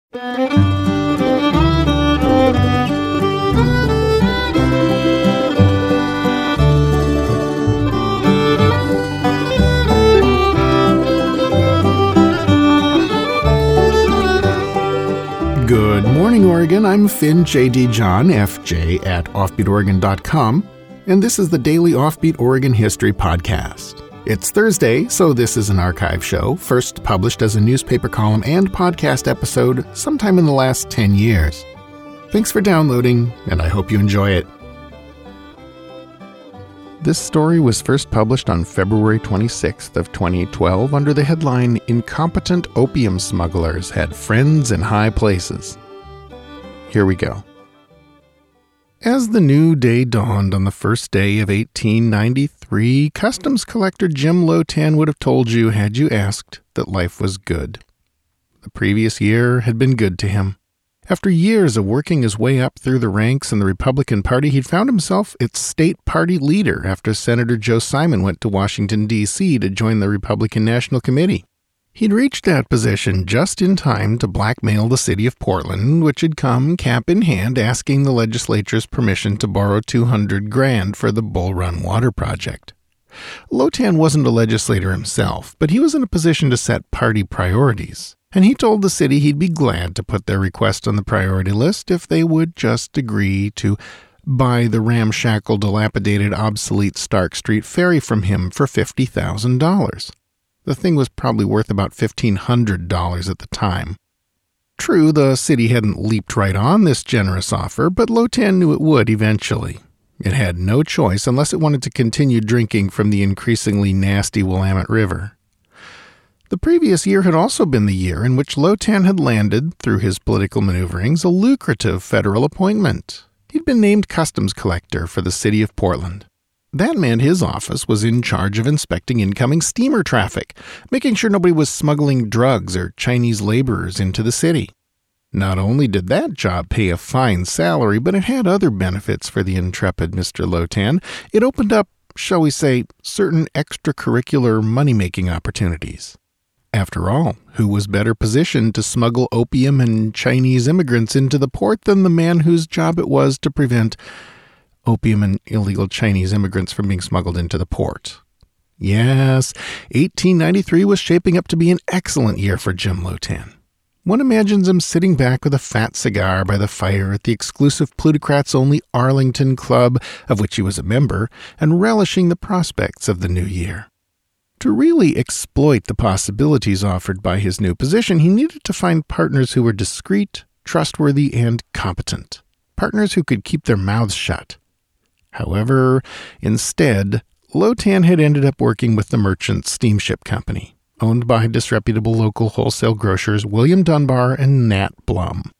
Good morning, Oregon. I'm Finn J.D. John, FJ at offbeatoregon.com, and this is the Daily Offbeat Oregon History Podcast. It's Thursday, so this is an archive show, first published as a newspaper column and podcast episode sometime in the last 10 years. Thanks for downloading, and I hope you enjoy it. This story was first published on February 26th of 2012 under the headline, "Incompetent Opium Smugglers Had Friends in High Places." Here we go. As the new day dawned on the first day of 1893, Customs Collector Jim Lotan would have told you, had you asked, that life was good. The previous year had been good to him. After years of working his way up through the ranks in the Republican Party, he'd found himself its state party leader after Senator Joe Simon went to Washington, D.C. to join the Republican National Committee. He'd reached that position just in time to blackmail the city of Portland, which had come cap in hand asking the legislature's permission to borrow $200,000 for the Bull Run Water Project. Lotan wasn't a legislator himself, but he was in a position to set party priorities, and he told the city he'd be glad to put their request on the priority list if they would just agree to buy the ramshackle, dilapidated, obsolete Stark Street ferry from him for $50,000. The thing was probably worth about $1,500 at the time. True, the city hadn't leaped right on this generous offer, but Lotan knew it would eventually. It had no choice unless it wanted to continue drinking from the increasingly nasty Willamette River. The previous year had also been the year in which Lotan had landed, through his political maneuverings, a lucrative federal appointment. He'd been named Customs Collector for the city of Portland. That meant his office was in charge of inspecting incoming steamer traffic, making sure nobody was smuggling drugs or Chinese laborers into the city. Not only did that job pay a fine salary, but it had other benefits for the intrepid Mr. Lotan. It opened up, shall we say, certain extracurricular money-making opportunities. After all, who was better positioned to smuggle opium and Chinese immigrants into the port than the man whose job it was to prevent opium and illegal Chinese immigrants from being smuggled into the port? Yes, 1893 was shaping up to be an excellent year for Jim Lotan. One imagines him sitting back with a fat cigar by the fire at the exclusive plutocrats-only Arlington Club, of which he was a member, and relishing the prospects of the new year. To really exploit the possibilities offered by his new position, he needed to find partners who were discreet, trustworthy, and competent. Partners who could keep their mouths shut. However, instead, Lotan had ended up working with the Merchant Steamship Company, owned by disreputable local wholesale grocers William Dunbar and Nat Blum.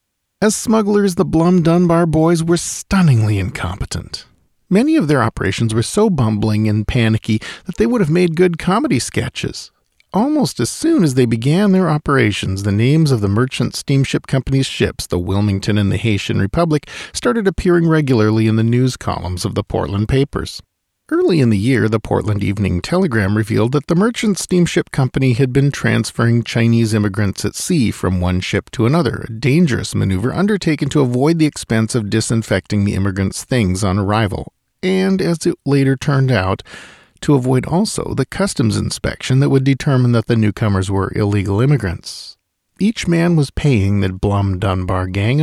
As smugglers, the Blum-Dunbar boys were stunningly incompetent. Many of their operations were so bumbling and panicky that they would have made good comedy sketches. Almost as soon as they began their operations, the names of the Merchant Steamship Company's ships, the Wilmington and the Haitian Republic, started appearing regularly in the news columns of the Portland papers. Early in the year, the Portland Evening Telegram revealed that the Merchant Steamship Company had been transferring Chinese immigrants at sea from one ship to another, a dangerous maneuver undertaken to avoid the expense of disinfecting the immigrants' things on arrival, and, as it later turned out, to avoid also the customs inspection that would determine that the newcomers were illegal immigrants. Each man was paying the Blum-Dunbar gang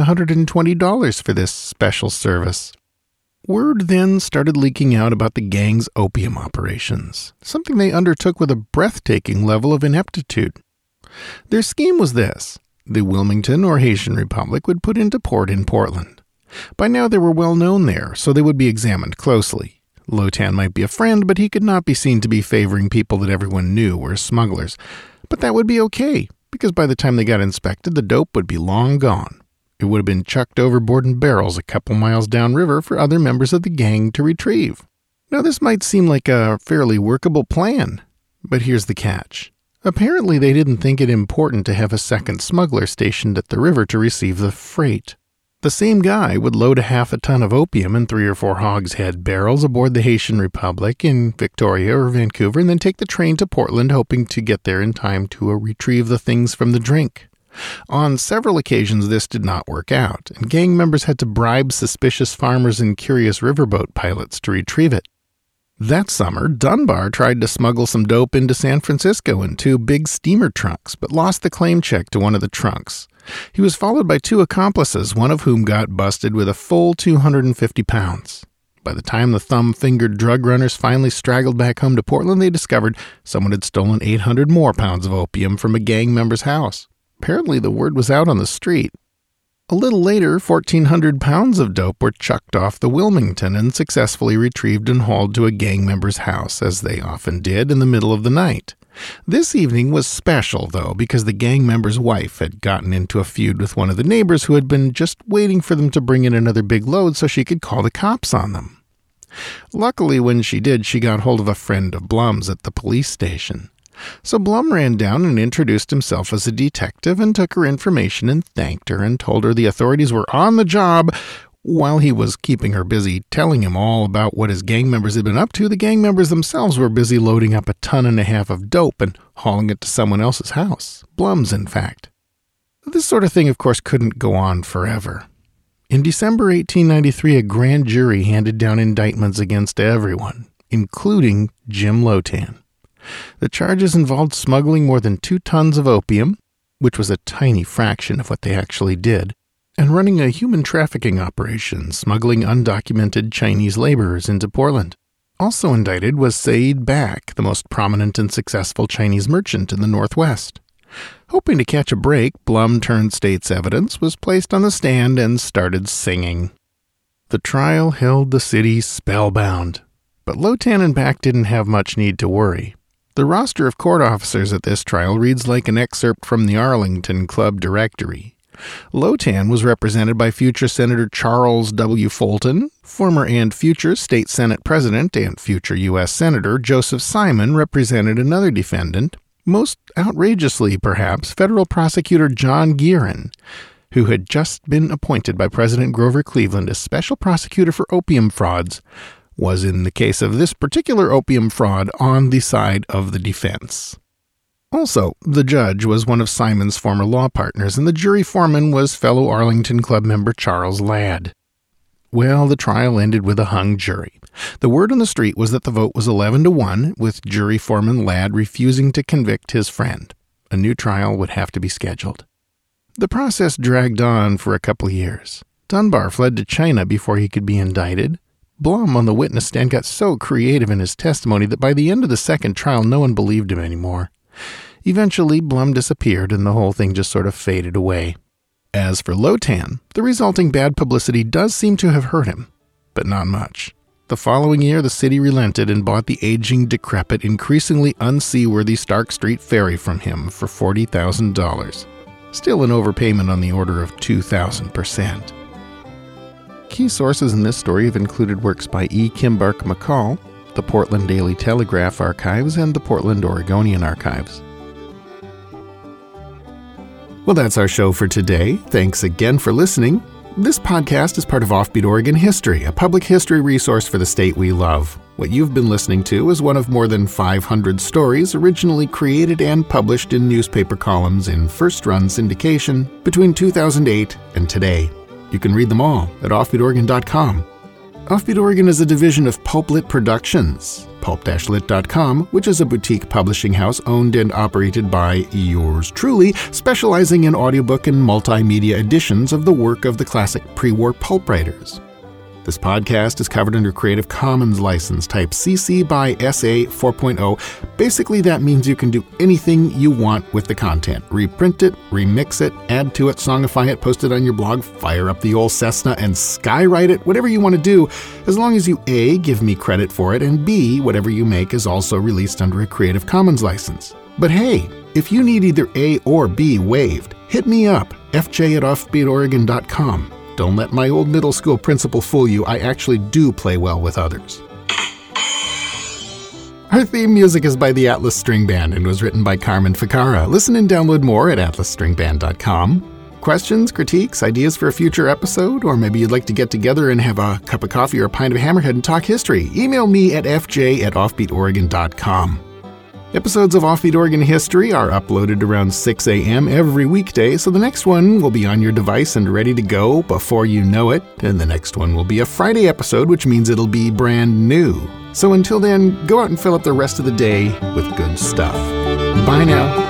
$120 for this special service. Word then started leaking out about the gang's opium operations, something they undertook with a breathtaking level of ineptitude. Their scheme was this: the Wilmington or Haitian Republic would put into port in Portland. By now they were well known there, so they would be examined closely. Lotan might be a friend, but he could not be seen to be favoring people that everyone knew were smugglers. But that would be okay, because by the time they got inspected, the dope would be long gone. It would have been chucked overboard in barrels a couple miles downriver for other members of the gang to retrieve. Now, this might seem like a fairly workable plan, but here's the catch. Apparently, they didn't think it important to have a second smuggler stationed at the river to receive the freight. The same guy would load a half a ton of opium in 3 or 4 hogshead barrels aboard the Haitian Republic in Victoria or Vancouver and then take the train to Portland, hoping to get there in time to retrieve the things from the drink. On several occasions, this did not work out, and gang members had to bribe suspicious farmers and curious riverboat pilots to retrieve it. That summer, Dunbar tried to smuggle some dope into San Francisco in 2 big steamer trunks, but lost the claim check to one of the trunks. He was followed by 2 accomplices, one of whom got busted with a full 250 pounds. By the time the thumb-fingered drug runners finally straggled back home to Portland, they discovered someone had stolen 800 more pounds of opium from a gang member's house. Apparently, the word was out on the street. A little later, 1,400 pounds of dope were chucked off the Wilmington and successfully retrieved and hauled to a gang member's house, as they often did, in the middle of the night. This evening was special, though, because the gang member's wife had gotten into a feud with one of the neighbors who had been just waiting for them to bring in another big load so she could call the cops on them. Luckily, when she did, she got hold of a friend of Blum's at the police station. So Blum ran down and introduced himself as a detective and took her information and thanked her and told her the authorities were on the job. While he was keeping her busy telling him all about what his gang members had been up to, the gang members themselves were busy loading up 1.5 tons of dope and hauling it to someone else's house. Blum's, in fact. This sort of thing, of course, couldn't go on forever. In December 1893, a grand jury handed down indictments against everyone, including Jim Lotan. The charges involved smuggling more than 2 tons of opium, which was a tiny fraction of what they actually did, and running a human trafficking operation, smuggling undocumented Chinese laborers into Portland. Also indicted was Said Bak, the most prominent and successful Chinese merchant in the Northwest. Hoping to catch a break, Blum turned state's evidence, was placed on the stand, and started singing. The trial held the city spellbound, but Lotan and Bak didn't have much need to worry. The roster of court officers at this trial reads like an excerpt from the Arlington Club directory. Lotan was represented by future Senator Charles W. Fulton, former and future State Senate President and future U.S. Senator Joseph Simon represented another defendant, most outrageously perhaps, federal prosecutor John Guerin, who had just been appointed by President Grover Cleveland as special prosecutor for opium frauds, was in the case of this particular opium fraud on the side of the defense. Also, the judge was one of Simon's former law partners, and the jury foreman was fellow Arlington Club member Charles Ladd. Well, the trial ended with a hung jury. The word on the street was that the vote was 11-1, with jury foreman Ladd refusing to convict his friend. A new trial would have to be scheduled. The process dragged on for a couple of years. Dunbar fled to China before he could be indicted. Blum on the witness stand got so creative in his testimony that by the end of the second trial, no one believed him anymore. Eventually, Blum disappeared and the whole thing just sort of faded away. As for Lotan, the resulting bad publicity does seem to have hurt him, but not much. The following year, the city relented and bought the aging, decrepit, increasingly unseaworthy Stark Street ferry from him for $40,000. Still an overpayment on the order of 2,000%. Key sources in this story have included works by E. Kimbark McCall, the Portland Daily Telegraph Archives, and the Portland Oregonian Archives. Well, that's our show for today. Thanks again for listening. This podcast is part of Offbeat Oregon History, a public history resource for the state we love. What you've been listening to is one of more than 500 stories originally created and published in newspaper columns in first-run syndication between 2008 and today. You can read them all at offbeatoregon.com. Offbeat Oregon is a division of Pulplit Productions, pulp-lit.com, which is a boutique publishing house owned and operated by yours truly, specializing in audiobook and multimedia editions of the work of the classic pre-war pulp writers. This podcast is covered under Creative Commons license type CC by SA 4.0. Basically, that means you can do anything you want with the content. Reprint it, remix it, add to it, songify it, post it on your blog, fire up the old Cessna and skywrite it, whatever you want to do, as long as you A, give me credit for it, and B, whatever you make is also released under a Creative Commons license. But hey, if you need either A or B waived, hit me up, fj@offbeatoregon.com. Don't let my old middle school principal fool you. I actually do play well with others. Our theme music is by the Atlas String Band and was written by Carmen Ficarra. Listen and download more at atlasstringband.com. Questions, critiques, ideas for a future episode, or maybe you'd like to get together and have a cup of coffee or a pint of Hammerhead and talk history, email me at fj@offbeatoregon.com. Episodes of Offbeat Oregon History are uploaded around 6 a.m. every weekday, so the next one will be on your device and ready to go before you know it, and the next one will be a Friday episode, which means it'll be brand new. So until then, go out and fill up the rest of the day with good stuff. Bye now.